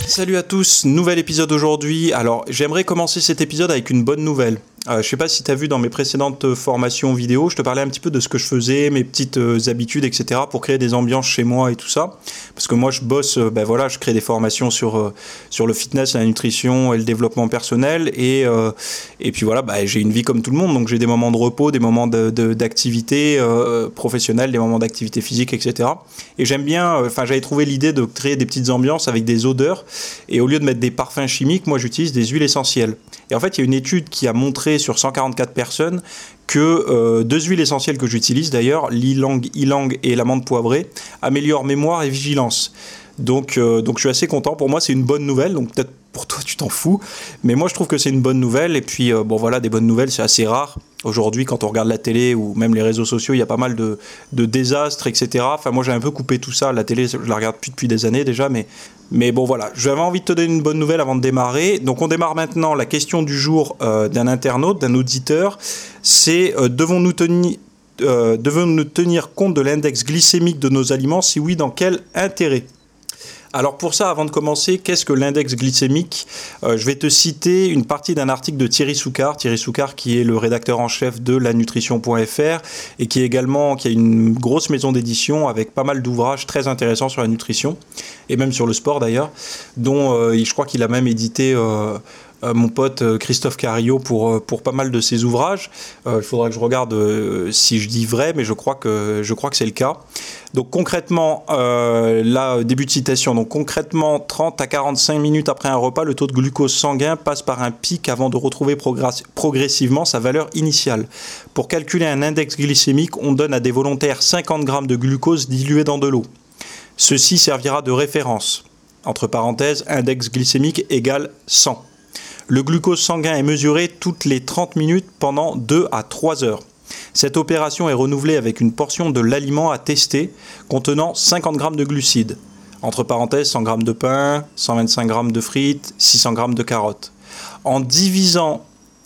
Salut à tous, nouvel épisode aujourd'hui. Alors j'aimerais commencer cet épisode avec une bonne nouvelle. Je sais pas si tu as vu dans mes précédentes formations vidéo, je te parlais un petit peu de ce que je faisais, mes petites habitudes, etc. pour créer des ambiances chez moi et tout ça. Parce que moi je bosse, je crée des formations sur le fitness, la nutrition et le développement personnel. Et puis voilà, j'ai une vie comme tout le monde, donc j'ai des moments de repos, des moments d'activité professionnelle, des moments d'activité physique, etc. Et j'aime bien, j'avais trouvé l'idée de créer des petites ambiances avec des odeurs. Et au lieu de mettre des parfums chimiques, moi j'utilise des huiles essentielles. Et en fait, il y a une étude qui a montré sur 144 personnes que deux huiles essentielles que j'utilise d'ailleurs, l'ylang et l'amande poivrée, améliorent mémoire et vigilance. Donc je suis assez content. Pour moi, c'est une bonne nouvelle. Donc peut-être pour toi, tu t'en fous. Mais moi, je trouve que c'est une bonne nouvelle. Et puis, des bonnes nouvelles, c'est assez rare. Aujourd'hui, quand on regarde la télé ou même les réseaux sociaux, il y a pas mal de désastres, etc. Enfin, moi, j'ai un peu coupé tout ça. La télé, je la regarde plus depuis des années déjà. Mais bon, voilà. J'avais envie de te donner une bonne nouvelle avant de démarrer. Donc, on démarre maintenant. La question du jour d'un internaute, d'un auditeur, c'est devons-nous tenir compte de l'index glycémique de nos aliments? Si oui, dans quel intérêt? Alors pour ça, avant de commencer, qu'est-ce que l'index glycémique ? Je vais te citer une partie d'un article de Thierry Soucard qui est le rédacteur en chef de lanutrition.fr et qui a une grosse maison d'édition avec pas mal d'ouvrages très intéressants sur la nutrition et même sur le sport d'ailleurs, dont je crois qu'il a même édité mon pote Christophe Carillo pour pas mal de ses ouvrages. Il faudra que je regarde si je dis vrai, mais je crois que c'est le cas. Donc concrètement, début de citation, donc concrètement 30 à 45 minutes après un repas, le taux de glucose sanguin passe par un pic avant de retrouver progressivement sa valeur initiale. Pour calculer un index glycémique, on donne à des volontaires 50 grammes de glucose dilué dans de l'eau. Ceci servira de référence. Entre parenthèses, index glycémique égale 100. Le glucose sanguin est mesuré toutes les 30 minutes pendant 2 à 3 heures. Cette opération est renouvelée avec une portion de l'aliment à tester contenant 50 grammes de glucides. Entre parenthèses, 100 grammes de pain, 125 grammes de frites, 600 grammes de carottes. En divisant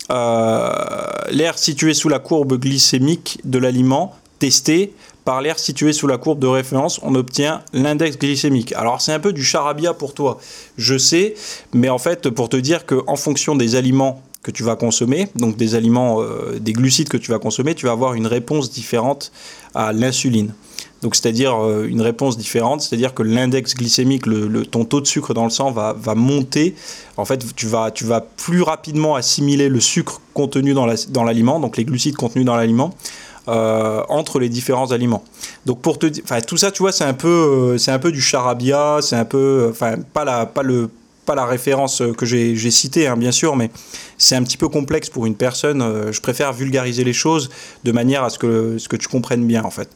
l'air situé sous la courbe glycémique de l'aliment testé par l'air situé sous la courbe de référence, on obtient l'index glycémique. Alors c'est un peu du charabia pour toi, je sais, mais en fait pour te dire qu'en fonction des aliments que tu vas consommer, donc des aliments, des glucides que tu vas consommer, tu vas avoir une réponse différente à l'insuline. Donc c'est-à-dire une réponse différente, c'est-à-dire que l'index glycémique, ton taux de sucre dans le sang va monter. En fait, tu vas plus rapidement assimiler le sucre contenu dans l'aliment, donc les glucides contenus dans l'aliment, entre les différents aliments. Donc pour te dire, tout ça, tu vois, c'est un peu du charabia, c'est un peu, pas la référence que j'ai citée, hein, bien sûr, mais c'est un petit peu complexe pour une personne. Je préfère vulgariser les choses de manière à ce que tu comprennes bien, en fait.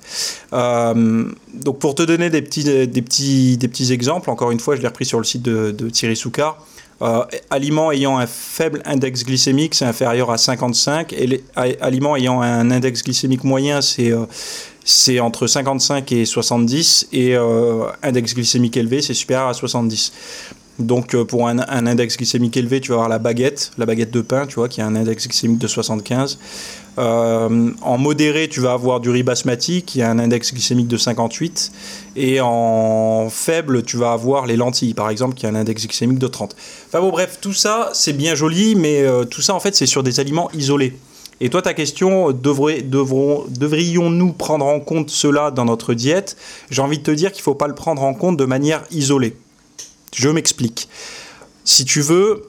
Donc pour te donner des petits exemples, encore une fois, je l'ai repris sur le site de Thierry Soucard. Aliments ayant un faible index glycémique, c'est inférieur à 55, et les aliments ayant un index glycémique moyen, c'est entre 55 et 70, et index glycémique élevé, c'est supérieur à 70. Donc pour un index glycémique élevé, tu vas avoir la baguette de pain, tu vois, qui a un index glycémique de 75. En modéré, tu vas avoir du riz basmati qui a un index glycémique de 58. Et en faible, tu vas avoir les lentilles, par exemple, qui a un index glycémique de 30. Enfin bon, bref, tout ça, c'est bien joli, mais tout ça, en fait, c'est sur des aliments isolés. Et toi, ta question, devrions-nous prendre en compte cela dans notre diète ? J'ai envie de te dire qu'il ne faut pas le prendre en compte de manière isolée. Je m'explique. Si tu veux,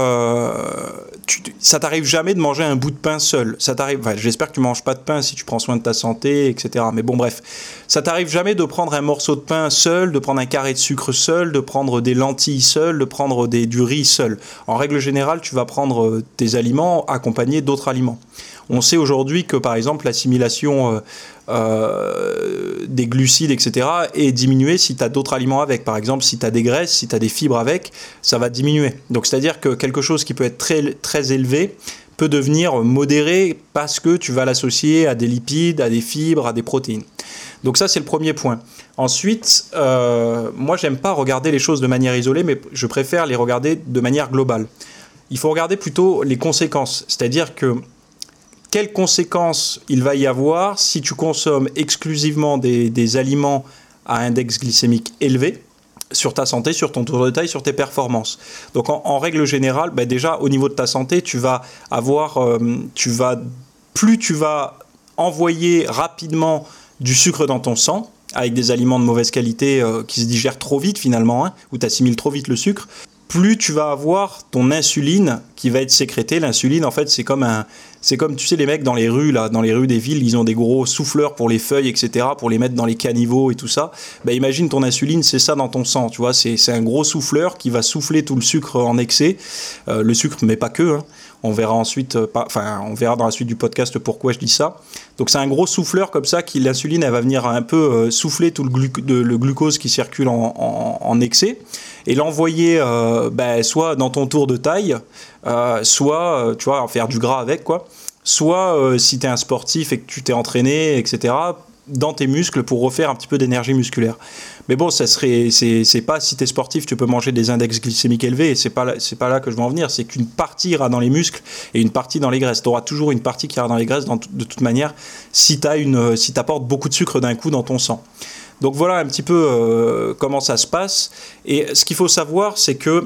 ça t'arrive jamais de manger un bout de pain seul. J'espère que tu manges pas de pain si tu prends soin de ta santé, etc. Mais bon, bref, ça t'arrive jamais de prendre un morceau de pain seul, de prendre un carré de sucre seul, de prendre des lentilles seul, de prendre du riz seul. En règle générale, tu vas prendre tes aliments accompagnés d'autres aliments. On sait aujourd'hui que, par exemple, l'assimilation des glucides, etc., est diminuée si tu as d'autres aliments avec. Par exemple, si tu as des graisses, si tu as des fibres avec, ça va diminuer. Donc, c'est-à-dire que quelque chose qui peut être très, très élevé peut devenir modéré parce que tu vas l'associer à des lipides, à des fibres, à des protéines. Donc ça, c'est le premier point. Ensuite, moi, j'aime pas regarder les choses de manière isolée, mais je préfère les regarder de manière globale. Il faut regarder plutôt les conséquences. C'est-à-dire que quelles conséquences il va y avoir si tu consommes exclusivement des aliments à index glycémique élevé sur ta santé, sur ton tour de taille, sur tes performances. Donc en règle générale, déjà au niveau de ta santé, plus tu vas envoyer rapidement du sucre dans ton sang, avec des aliments de mauvaise qualité qui se digèrent trop vite finalement, où tu assimiles trop vite le sucre, plus tu vas avoir ton insuline qui va être sécrétée. L'insuline, en fait, c'est comme tu sais, les mecs dans les rues des villes, ils ont des gros souffleurs pour les feuilles, etc., pour les mettre dans les caniveaux et tout ça. Imagine ton insuline, c'est ça dans ton sang, tu vois, c'est un gros souffleur qui va souffler tout le sucre en excès. Le sucre, mais pas que, On verra on verra dans la suite du podcast pourquoi je dis ça. Donc c'est un gros souffleur comme ça l'insuline, elle va venir un peu souffler tout le glucose qui circule en excès et l'envoyer soit dans ton tour de taille, soit tu vois, faire du gras avec quoi. Soit si tu es un sportif et que tu t'es entraîné, etc., dans tes muscles pour refaire un petit peu d'énergie musculaire. Mais bon, c'est pas si tu es sportif, tu peux manger des index glycémiques élevés, et c'est pas là que je veux en venir, c'est qu'une partie ira dans les muscles et une partie dans les graisses. Tu auras toujours une partie qui ira dans les graisses de toute manière si tu apportes beaucoup de sucre d'un coup dans ton sang. Donc voilà un petit peu comment ça se passe. Et ce qu'il faut savoir, c'est que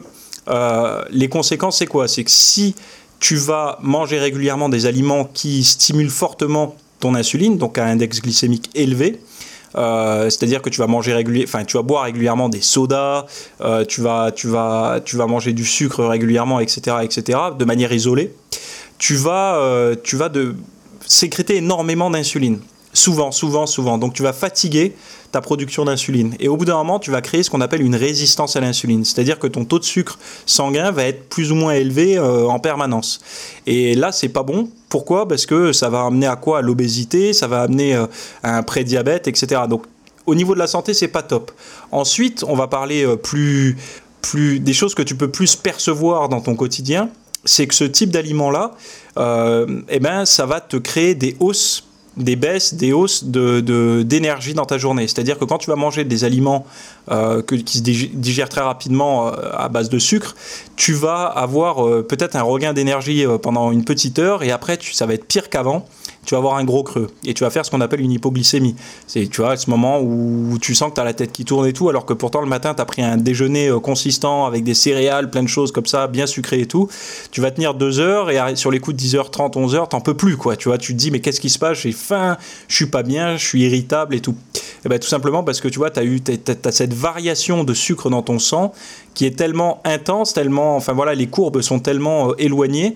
les conséquences, c'est quoi ? C'est que si tu vas manger régulièrement des aliments qui stimulent fortement ton insuline, donc à un index glycémique élevé, c'est-à-dire que tu vas boire régulièrement des sodas, tu vas manger du sucre régulièrement, etc., de manière isolée, tu vas sécréter énormément d'insuline. Souvent. Donc tu vas fatiguer ta production d'insuline. Et au bout d'un moment, tu vas créer ce qu'on appelle une résistance à l'insuline. C'est-à-dire que ton taux de sucre sanguin va être plus ou moins élevé en permanence. Et là, c'est pas bon. Pourquoi ? Parce que ça va amener à quoi ? À l'obésité, ça va amener à un prédiabète, etc. Donc au niveau de la santé, c'est pas top. Ensuite, on va parler plus des choses que tu peux plus percevoir dans ton quotidien. C'est que ce type d'aliment-là, ça va te créer des hausses d'énergie dans ta journée. C'est-à-dire que quand tu vas manger des aliments qui se digèrent très rapidement à base de sucre, tu vas avoir peut-être un regain d'énergie pendant une petite heure, et après ça va être pire qu'avant. Tu vas avoir un gros creux et tu vas faire ce qu'on appelle une hypoglycémie. C'est, tu vois, ce moment où tu sens que tu as la tête qui tourne et tout, alors que pourtant le matin tu as pris un déjeuner consistant avec des céréales, plein de choses comme ça, bien sucrées et tout. Tu vas tenir 2 heures et sur les coups de 10h30, 11h, t'en peux plus quoi. Tu vois, tu te dis mais qu'est-ce qui se passe ? J'ai faim, je suis pas bien, je suis irritable et tout. Et tout simplement parce que tu vois, t'as cette variation de sucre dans ton sang qui est tellement intense, les courbes sont tellement éloignées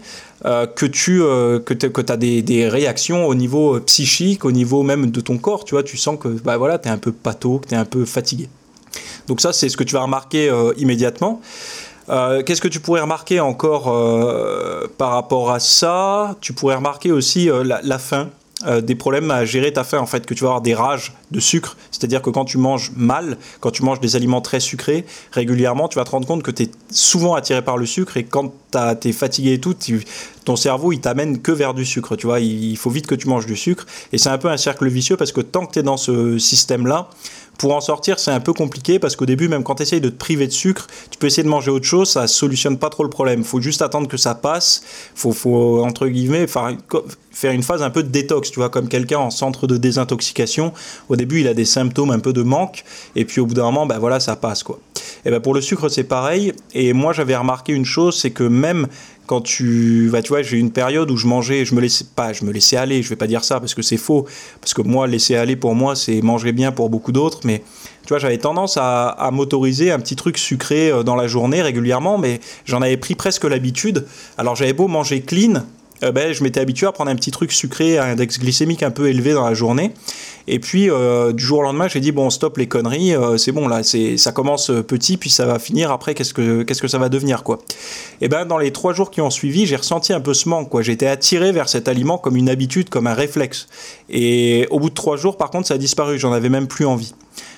que t'as des réactions au niveau psychique, au niveau même de ton corps, tu vois, tu sens que t'es un peu pâteau, que t'es un peu fatigué. Donc ça, c'est ce que tu vas remarquer immédiatement. Qu'est-ce que tu pourrais remarquer encore par rapport à ça ? Tu pourrais remarquer aussi la faim. Des problèmes à gérer ta faim, en fait, que tu vas avoir des rages de sucre, c'est-à-dire que quand tu manges mal, quand tu manges des aliments très sucrés régulièrement, tu vas te rendre compte que tu es souvent attiré par le sucre, et quand tu es fatigué et tout, ton cerveau il t'amène que vers du sucre, tu vois, il faut vite que tu manges du sucre, et c'est un peu un cercle vicieux parce que tant que tu es dans ce système-là, pour en sortir, c'est un peu compliqué parce qu'au début, même quand tu essayes de te priver de sucre, tu peux essayer de manger autre chose, ça ne solutionne pas trop le problème. Il faut juste attendre que ça passe. Il faut entre guillemets, faire une phase un peu de détox, tu vois, comme quelqu'un en centre de désintoxication. Au début, il a des symptômes un peu de manque, et puis au bout d'un moment, ça passe, quoi. Et pour le sucre, c'est pareil. Et moi, j'avais remarqué une chose, c'est que même quand tu vois, j'ai eu une période où je me laissais aller, je vais pas dire ça parce que c'est faux, parce que moi, laisser aller pour moi, c'est manger bien pour beaucoup d'autres, mais tu vois, j'avais tendance à m'autoriser un petit truc sucré dans la journée régulièrement, mais j'en avais pris presque l'habitude. Alors j'avais beau manger clean, je m'étais habitué à prendre un petit truc sucré à index glycémique un peu élevé dans la journée. Et puis du jour au lendemain, j'ai dit bon, stop les conneries, c'est bon là, ça commence petit, puis ça va finir. Après, qu'est-ce que ça va devenir quoi ? Et dans les 3 jours qui ont suivi, j'ai ressenti un peu ce manque quoi. J'ai été attiré vers cet aliment comme une habitude, comme un réflexe. Et au bout de 3 jours, par contre, ça a disparu. J'en avais même plus envie.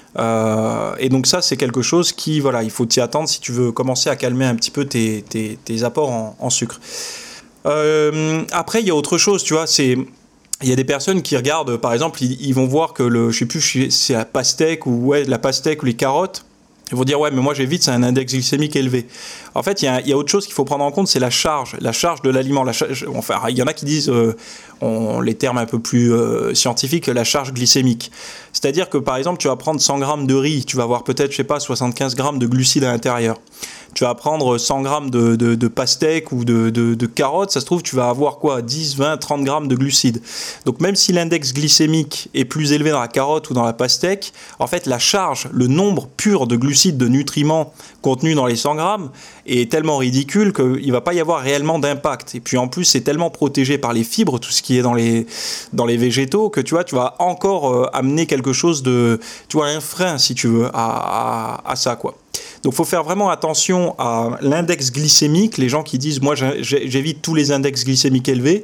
Et donc ça, c'est quelque chose qui, il faut t'y attendre si tu veux commencer à calmer un petit peu tes apports en sucre. Après, il y a autre chose, tu vois, il y a des personnes qui regardent, par exemple, ils vont voir que je sais plus, c'est la pastèque ou les carottes, Ils vont dire ouais mais moi j'évite, c'est un index glycémique élevé. En fait il y a autre chose qu'il faut prendre en compte, c'est la charge de l'aliment. Enfin il y en a qui disent, les termes un peu plus scientifiques, la charge glycémique. C'est-à-dire que par exemple tu vas prendre 100 grammes de riz, tu vas avoir peut-être 75 grammes de glucides à l'intérieur. Tu vas prendre 100 grammes de pastèques ou de carottes, ça se trouve tu vas avoir quoi, 10, 20, 30 grammes de glucides. Donc même si l'index glycémique est plus élevé dans la carotte ou dans la pastèque, en fait la charge, le nombre pur de glucides, de nutriments contenus dans les 100 grammes est tellement ridicule qu'il ne va pas y avoir réellement d'impact. Et puis en plus c'est tellement protégé par les fibres, tout ce qui est dans les végétaux, que tu vas encore amener quelque chose de, un frein si tu veux à ça quoi. Donc il faut faire vraiment attention à l'index glycémique. Les gens qui disent moi j'évite tous les index glycémiques élevés,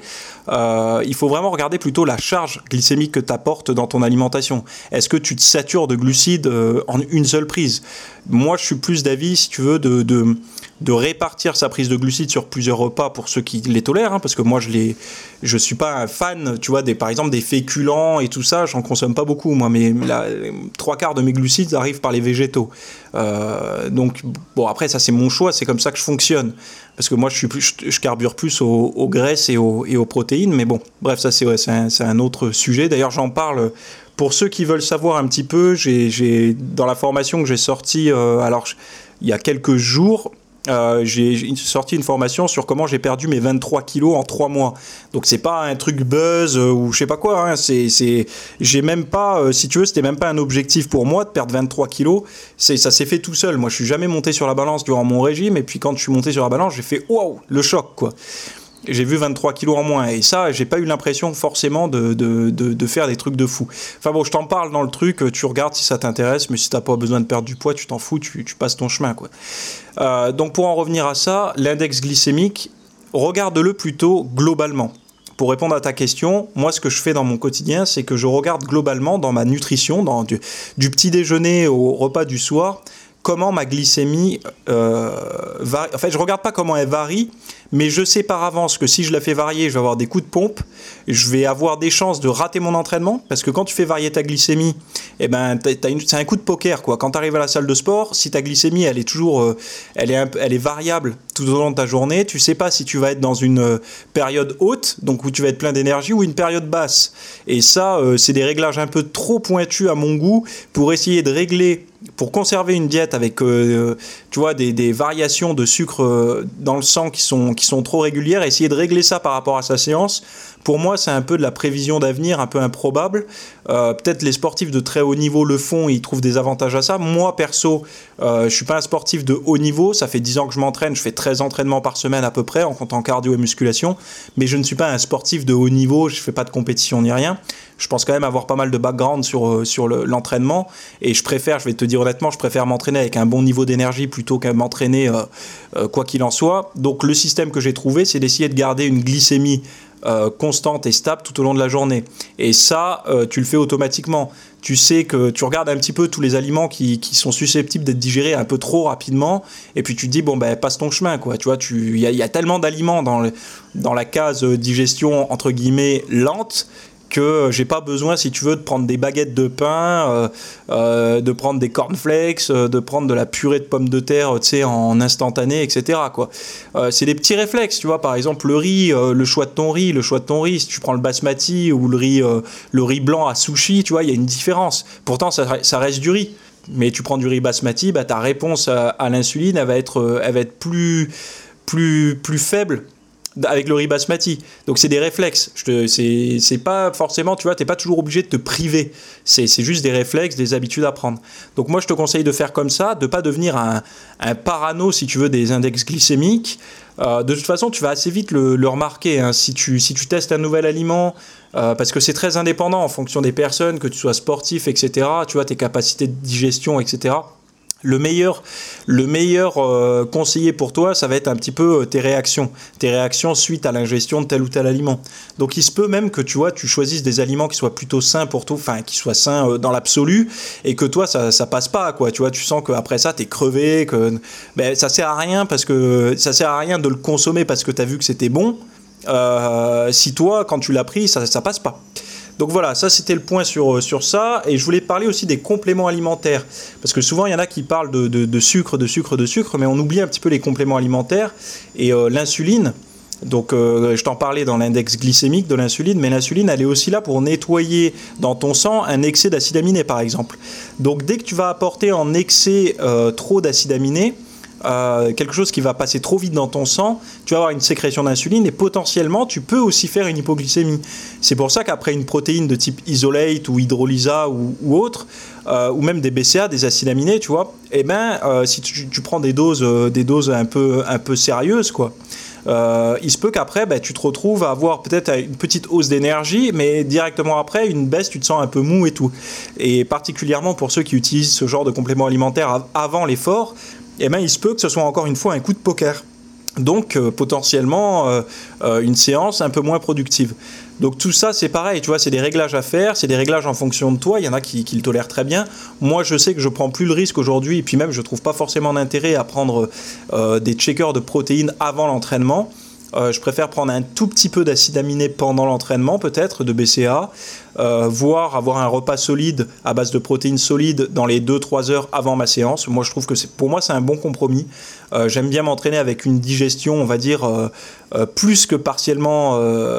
il faut vraiment regarder plutôt la charge glycémique que tu apportes dans ton alimentation. Est-ce que tu te satures de glucides en une seule prise? Moi je suis plus d'avis, si tu veux, de répartir sa prise de glucides sur plusieurs repas pour ceux qui les tolèrent, hein, parce que moi je suis pas un fan, tu vois, par exemple des féculents et tout ça, j'en consomme pas beaucoup moi, mais trois quarts de mes glucides arrivent par les végétaux. Donc bon, après ça c'est mon choix, c'est comme ça que je fonctionne, parce que moi je carbure plus aux graisses et aux protéines, mais bon, bref, ça c'est un autre sujet. D'ailleurs j'en parle pour ceux qui veulent savoir un petit peu. J'ai dans la formation que j'ai sortie il y a quelques jours, j'ai sorti une formation sur comment j'ai perdu mes 23 kilos en 3 mois. Donc c'est pas un truc buzz ou je sais pas quoi, hein. J'ai même pas, si tu veux, c'était même pas un objectif pour moi de perdre 23 kilos. Ça s'est fait tout seul. Moi je suis jamais monté sur la balance durant mon régime, et puis quand je suis monté sur la balance, j'ai fait waouh, le choc quoi. J'ai vu 23 kilos en moins, et ça, j'ai pas eu l'impression forcément de faire des trucs de fou. Enfin bon, je t'en parle dans le truc, tu regardes si ça t'intéresse, mais si t'as pas besoin de perdre du poids, tu t'en fous, tu passes ton chemin, quoi. Donc pour en revenir à ça, l'index glycémique, regarde-le plutôt globalement. Pour répondre à ta question, moi ce que je fais dans mon quotidien, c'est que je regarde globalement dans ma nutrition, du petit déjeuner au repas du soir, comment ma glycémie varie. En fait, je regarde pas comment elle varie, mais je sais par avance que si je la fais varier, je vais avoir des coups de pompe, je vais avoir des chances de rater mon entraînement, parce que quand tu fais varier ta glycémie, c'est un coup de poker, quoi. Quand tu arrives à la salle de sport, si ta glycémie elle est toujours, elle est variable tout au long de ta journée, tu sais pas si tu vas être dans une période haute, donc où tu vas être plein d'énergie, ou une période basse. Et ça, c'est des réglages un peu trop pointus à mon goût pour essayer de régler. Pour conserver une diète avec des variations de sucre dans le sang qui sont trop régulières, essayer de régler ça par rapport à sa séance, pour moi c'est un peu de la prévision d'avenir, un peu improbable. Peut-être les sportifs de très haut niveau le font, ils trouvent des avantages à ça. Moi perso, je suis pas un sportif de haut niveau, ça fait 10 ans que je m'entraîne, je fais 13 entraînements par semaine à peu près en comptant cardio et musculation, mais je ne suis pas un sportif de haut niveau, je fais pas de compétition ni rien. Je pense quand même avoir pas mal de background sur l'entraînement, et je vais te dire honnêtement, je préfère m'entraîner avec un bon niveau d'énergie plutôt qu'à m'entraîner quoi qu'il en soit. Donc le système que j'ai trouvé, c'est d'essayer de garder une glycémie constante et stable tout au long de la journée. Et ça, tu le fais automatiquement. Tu sais que tu regardes un petit peu tous les aliments qui sont susceptibles d'être digérés un peu trop rapidement, et puis tu te dis bon ben passe ton chemin, quoi. Tu vois, il y a tellement d'aliments dans la case digestion entre guillemets lente, que j'ai pas besoin, si tu veux, de prendre des baguettes de pain, de prendre des cornflakes, de prendre de la purée de pommes de terre, tu sais, en instantané, etc., quoi. C'est des petits réflexes, tu vois. Par exemple, le riz, le choix de ton riz, si tu prends le basmati ou le riz blanc à sushi, tu vois, il y a une différence. Pourtant, ça reste du riz. Mais tu prends du riz basmati, bah, ta réponse à l'insuline, elle va être plus faible avec le riz basmati. Donc c'est des réflexes. C'est pas forcément, tu vois, t'es pas toujours obligé de te priver. C'est juste des réflexes, des habitudes à prendre. Donc moi je te conseille de faire comme ça, de pas devenir un parano, si tu veux, des index glycémiques. De toute façon, tu vas assez vite le remarquer, hein, si tu testes un nouvel aliment, parce que c'est très indépendant en fonction des personnes, que tu sois sportif, etc. Tu vois, tes capacités de digestion, etc. Le meilleur conseiller pour toi, ça va être un petit peu tes réactions suite à l'ingestion de tel ou tel aliment. Donc il se peut même que tu choisisses des aliments qui soient plutôt sains pour toi, enfin qui soient sains dans l'absolu, et que toi ça passe pas, quoi. Tu vois, tu sens qu'après ça t'es crevé, ça sert à rien de le consommer parce que t'as vu que c'était bon. Si toi quand tu l'as pris ça passe pas. Donc voilà, ça c'était le point sur ça. Et je voulais parler aussi des compléments alimentaires. Parce que souvent, il y en a qui parlent de sucre, mais on oublie un petit peu les compléments alimentaires. Et l'insuline, donc je t'en parlais dans l'index glycémique de l'insuline, mais l'insuline, elle est aussi là pour nettoyer dans ton sang un excès d'acide aminé, par exemple. Donc dès que tu vas apporter en excès trop d'acide aminé, quelque chose qui va passer trop vite dans ton sang, tu vas avoir une sécrétion d'insuline et potentiellement tu peux aussi faire une hypoglycémie. C'est pour ça qu'après une protéine de type isolate ou hydrolysa ou autre, ou même des BCA, des acides aminés, tu vois, si tu prends des doses un peu sérieuses, quoi. Il se peut qu'après tu te retrouves à avoir peut-être une petite hausse d'énergie, mais directement après une baisse, tu te sens un peu mou et tout. Et particulièrement pour ceux qui utilisent ce genre de complément alimentaire avant l'effort, il se peut que ce soit encore une fois un coup de poker. Donc potentiellement une séance un peu moins productive. Donc tout ça c'est pareil, tu vois, c'est des réglages à faire, c'est des réglages en fonction de toi. Il y en a qui le tolèrent très bien. Moi je sais que je prends plus le risque aujourd'hui, et puis même je trouve pas forcément d'intérêt à prendre des checkers de protéines avant l'entraînement. Je préfère prendre un tout petit peu d'acide aminé pendant l'entraînement, peut-être, de BCA, voire avoir un repas solide à base de protéines solides dans les 2-3 heures avant ma séance. Moi, je trouve que pour moi, c'est un bon compromis. J'aime bien m'entraîner avec une digestion, on va dire, plus que partiellement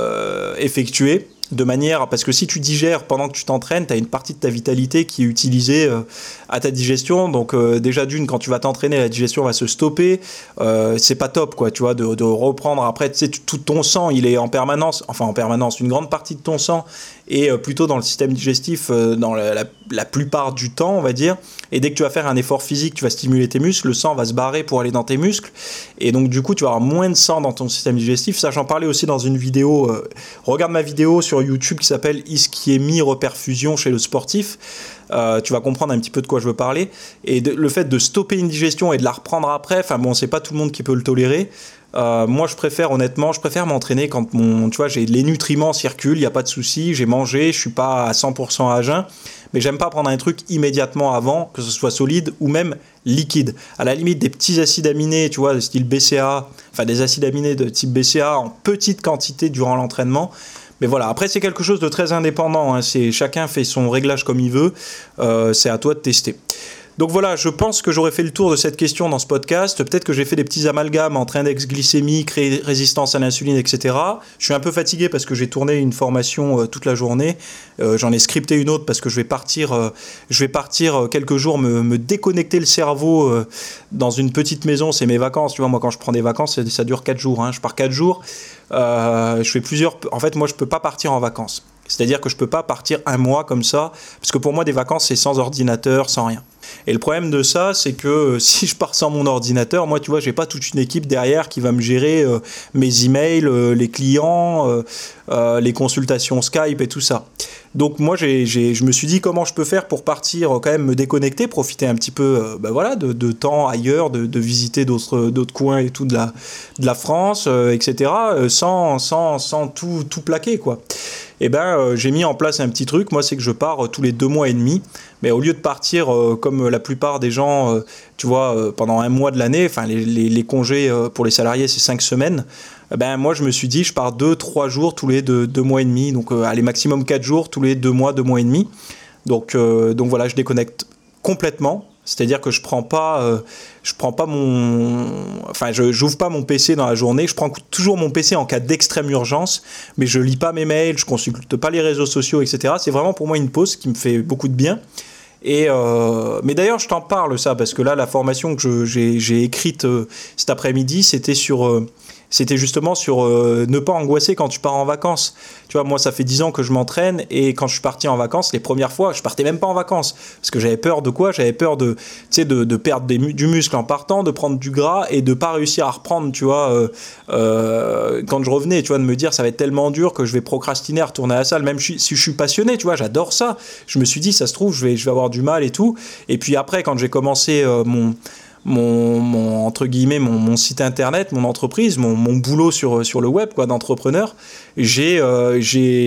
effectuée. De manière, parce que si tu digères pendant que tu t'entraînes, tu as une partie de ta vitalité qui est utilisée à ta digestion. Donc déjà d'une, quand tu vas t'entraîner, la digestion va se stopper. C'est pas top, quoi, tu vois, de reprendre après. Tu sais, tout ton sang, il est en permanence, une grande partie de ton sang est plutôt dans le système digestif dans la plupart du temps, on va dire. Et dès que tu vas faire un effort physique, tu vas stimuler tes muscles, le sang va se barrer pour aller dans tes muscles. Et donc du coup, tu vas avoir moins de sang dans ton système digestif. Ça, j'en parlais aussi dans une vidéo. Regarde ma vidéo sur YouTube qui s'appelle ischémie-reperfusion chez le sportif. Tu vas comprendre un petit peu de quoi je veux parler. Et le fait de stopper une digestion et de la reprendre après, c'est pas tout le monde qui peut le tolérer. Moi, je préfère m'entraîner quand j'ai les nutriments circulent, il n'y a pas de souci, j'ai mangé, je suis pas à 100% à jeun, mais j'aime pas prendre un truc immédiatement avant, que ce soit solide ou même liquide. À la limite, des petits acides aminés, tu vois, de style BCA, des acides aminés de type BCA en petite quantité durant l'entraînement. Mais voilà, après c'est quelque chose de très indépendant, hein. Chacun fait son réglage comme il veut, c'est à toi de tester. Donc voilà, je pense que j'aurais fait le tour de cette question dans ce podcast. Peut-être que j'ai fait des petits amalgames entre index glycémique, résistance à l'insuline, etc. Je suis un peu fatigué parce que j'ai tourné une formation toute la journée. J'en ai scripté une autre parce que je vais partir quelques jours me déconnecter le cerveau dans une petite maison. C'est mes vacances. Tu vois, moi quand je prends des vacances, ça dure 4 jours. Hein. Je pars 4 jours. Je fais plusieurs... En fait, moi, je peux pas partir en vacances. C'est-à-dire que je peux pas partir un mois comme ça, parce que pour moi, des vacances, c'est sans ordinateur, sans rien. Et le problème de ça, c'est que si je pars sans mon ordinateur, moi, tu vois, j'ai pas toute une équipe derrière qui va me gérer mes emails, les clients, les consultations Skype et tout ça. Donc moi, je me suis dit comment je peux faire pour partir, quand même me déconnecter, profiter un petit peu de temps ailleurs, de visiter d'autres coins et tout de la France, etc., sans tout plaquer, quoi. J'ai mis en place un petit truc. Moi, c'est que je pars tous les 2 mois et demi. Mais au lieu de partir comme la plupart des gens, pendant un mois de l'année, les congés pour les salariés, c'est 5 semaines. Moi, je me suis dit, je pars 2-3 jours tous les 2 mois et demi. Donc, allez, maximum 4 jours tous les 2 mois et demi. Donc voilà, je déconnecte complètement. C'est-à-dire que j'ouvre pas mon PC dans la journée. Je prends toujours mon PC en cas d'extrême urgence, mais je lis pas mes mails, je consulte pas les réseaux sociaux, etc. C'est vraiment pour moi une pause qui me fait beaucoup de bien. Mais d'ailleurs, je t'en parle ça parce que là, la formation que j'ai écrite cet après-midi, c'était justement sur ne pas angoisser quand tu pars en vacances. Tu vois, moi, ça fait 10 ans que je m'entraîne et quand je suis parti en vacances, les premières fois, je partais même pas en vacances parce que j'avais peur de quoi ? J'avais peur de perdre du muscle en partant, de prendre du gras et de pas réussir à reprendre, tu vois, quand je revenais, tu vois, de me dire ça va être tellement dur que je vais procrastiner à retourner à la salle, même si je suis passionné, tu vois, j'adore ça. Je me suis dit, ça se trouve, je vais avoir du mal et tout. Et puis après, quand j'ai commencé entre guillemets mon site internet, mon entreprise, mon boulot sur le web quoi, d'entrepreneur, j'avais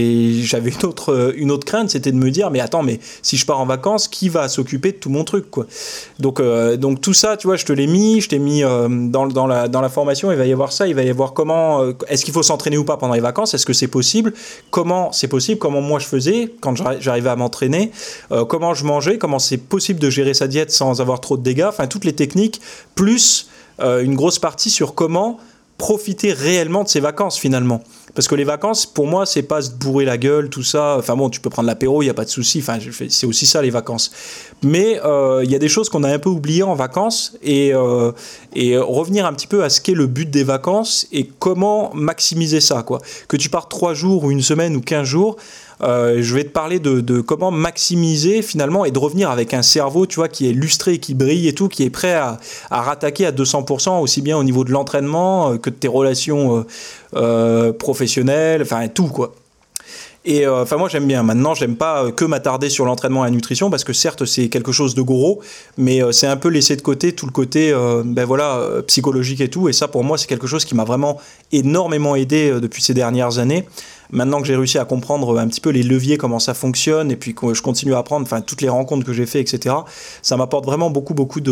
une autre crainte, c'était de me dire mais attends, mais si je pars en vacances, qui va s'occuper de tout mon truc quoi. Donc tout ça, tu vois, je t'ai mis dans la formation, il va y avoir ça, il va y avoir comment est-ce qu'il faut s'entraîner ou pas pendant les vacances, est-ce que c'est possible, comment c'est possible, comment moi je faisais quand j'arrivais à m'entraîner, comment je mangeais, comment c'est possible de gérer sa diète sans avoir trop de dégâts, enfin toutes les techniques, plus une grosse partie sur comment profiter réellement de ses vacances finalement. Parce que les vacances, pour moi, c'est pas se bourrer la gueule, tout ça. Enfin bon, tu peux prendre l'apéro, il n'y a pas de souci. Enfin, c'est aussi ça les vacances. Mais il y a des choses qu'on a un peu oubliées en vacances et revenir un petit peu à ce qu'est le but des vacances et comment maximiser ça, quoi. Que tu partes 3 jours ou une semaine ou 15 jours, je vais te parler de comment maximiser finalement et de revenir avec un cerveau, tu vois, qui est lustré, qui brille et tout, qui est prêt à rattaquer à 200%, aussi bien au niveau de l'entraînement que de tes relations professionnelles, enfin tout quoi. Et enfin moi j'aime bien. Maintenant j'aime pas que m'attarder sur l'entraînement et la nutrition parce que certes c'est quelque chose de gros, mais c'est un peu laissé de côté tout le côté psychologique et tout. Et ça pour moi c'est quelque chose qui m'a vraiment énormément aidé depuis ces dernières années. Maintenant que j'ai réussi à comprendre un petit peu les leviers, comment ça fonctionne, et puis que je continue à apprendre, enfin toutes les rencontres que j'ai fait, etc. Ça m'apporte vraiment beaucoup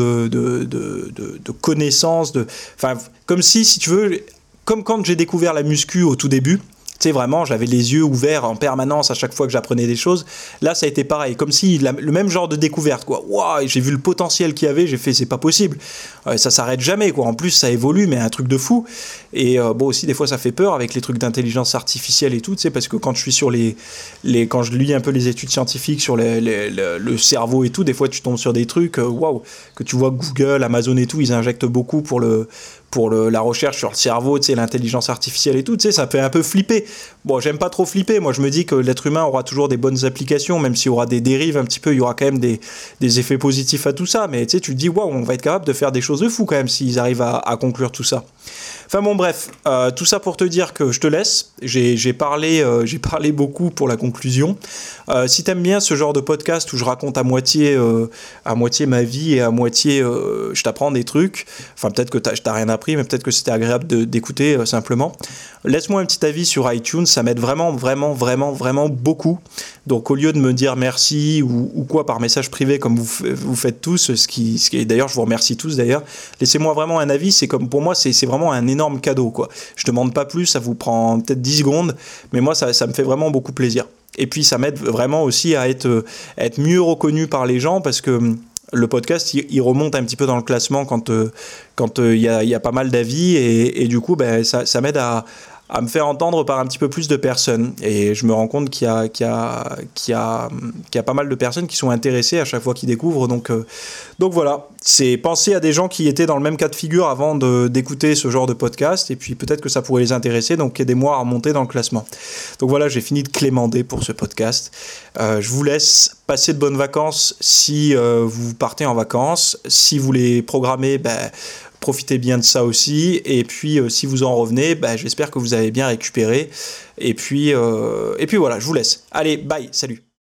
de connaissances, enfin comme si tu veux, comme quand j'ai découvert la muscu au tout début. Tu sais, vraiment, j'avais les yeux ouverts en permanence à chaque fois que j'apprenais des choses. Là, ça a été pareil, comme si le même genre de découverte, quoi. Waouh, j'ai vu le potentiel qu'il y avait, j'ai fait, c'est pas possible. Ça s'arrête jamais, quoi. En plus, ça évolue, mais un truc de fou. Et bon, aussi, des fois, ça fait peur avec les trucs d'intelligence artificielle et tout, tu sais, parce que quand je suis sur quand je lis un peu les études scientifiques sur le cerveau et tout, des fois, tu tombes sur des trucs, waouh, que tu vois Google, Amazon et tout, ils injectent beaucoup pour la recherche sur le cerveau, tu sais, l'intelligence artificielle et tout, tu sais, ça fait un peu flipper. Bon, j'aime pas trop flipper, moi je me dis que l'être humain aura toujours des bonnes applications, même s'il y aura des dérives un petit peu, il y aura quand même des effets positifs à tout ça, mais tu sais, tu te dis, waouh, on va être capable de faire des choses de fou quand même s'ils arrivent à conclure tout ça. Enfin bon, bref, tout ça pour te dire que je te laisse. J'ai parlé beaucoup pour la conclusion. Si t'aimes bien ce genre de podcast où je raconte à moitié ma vie et à moitié je t'apprends des trucs, enfin peut-être que je t'ai rien appris, mais peut-être que c'était agréable d'écouter simplement. Laisse-moi un petit avis sur iTunes, ça m'aide vraiment, vraiment, vraiment, vraiment beaucoup. Donc au lieu de me dire merci ou quoi par message privé comme vous faites tous, ce qui d'ailleurs je vous remercie tous d'ailleurs, laissez-moi vraiment un avis, c'est comme pour moi c'est vraiment un énorme cadeau quoi. Je demande pas plus, ça vous prend peut-être 10 secondes, mais moi ça me fait vraiment beaucoup plaisir. Et puis ça m'aide vraiment aussi à être mieux reconnu par les gens parce que le podcast il remonte un petit peu dans le classement quand il y a pas mal d'avis et du coup ça m'aide à me faire entendre par un petit peu plus de personnes. Et je me rends compte qu'il y a pas mal de personnes qui sont intéressées à chaque fois qu'ils découvrent. Donc voilà, c'est penser à des gens qui étaient dans le même cas de figure avant d'écouter ce genre de podcast. Et puis peut-être que ça pourrait les intéresser. Donc aidez-moi à remonter dans le classement. Donc voilà, j'ai fini de clémender pour ce podcast. Je vous laisse passer de bonnes vacances si vous partez en vacances. Si vous les programmez, profitez bien de ça aussi. Et puis, si vous en revenez, j'espère que vous avez bien récupéré. Et puis voilà, je vous laisse. Allez, bye, salut.